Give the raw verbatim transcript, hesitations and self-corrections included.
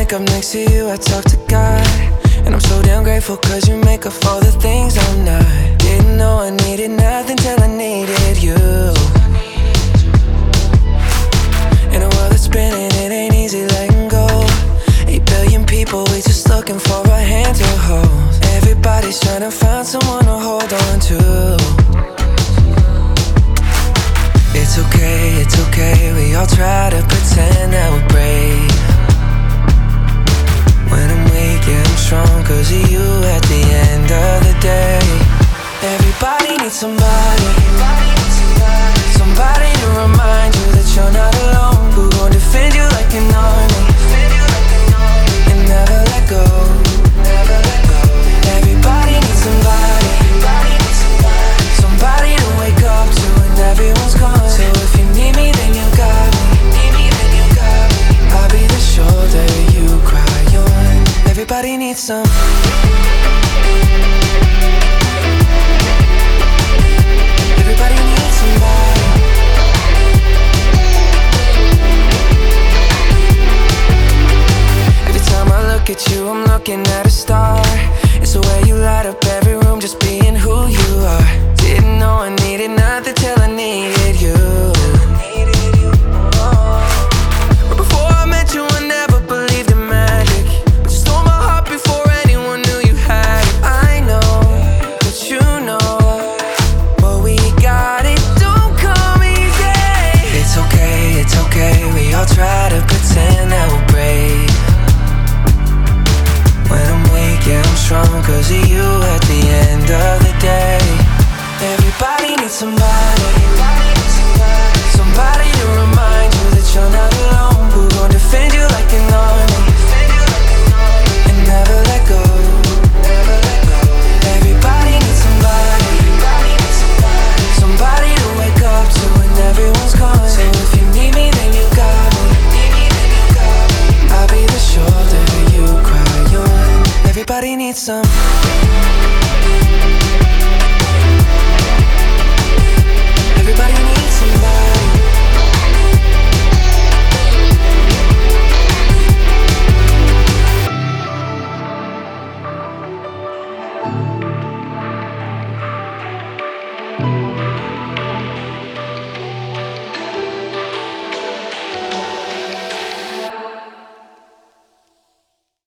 wake up next to you, I talk to God. And I'm so damn grateful cause you make up all the things I'm not. Didn't know I needed nothing till I needed you. In a world that's spinning, it ain't easy letting go. Eight billion people, we just looking for a hand to hold. Everybody's trying to find someone to hold on to. It's okay, it's okay, we all try to pretend that we're brave. When I'm weak, yeah, I'm strong cause of you at the end of the day. Everybody needs somebody, somebody to remind you that you're not alone. Who gon' defend you like an army and never let go. Everybody needs somebody, somebody to wake up to when everyone's gone. So if you need me, then you got me. I'll be the shoulder you cry on. Everybody needs some. Everybody needs somebody. Every time I look at you, I'm looking at a star. It's the way you light up every room, just being who you are. Didn't know I needed nothing till I needed you. But before I met you, I never believed in magic. But you stole my heart before anyone knew you had it. I know, but you know, what we got, it don't come easy. It's okay, it's okay, we all try to pretend that we're brave. When I'm weak, yeah, I'm strong cause of you at the end of the day. Everybody needs somebody, somebody to remind you that you're not alone. Who gon' defend you like an army and never let go. Everybody needs somebody, somebody to wake up to when everyone's gone. So if you need me, then you got me. I'll be the shoulder you cry on. Everybody needs some.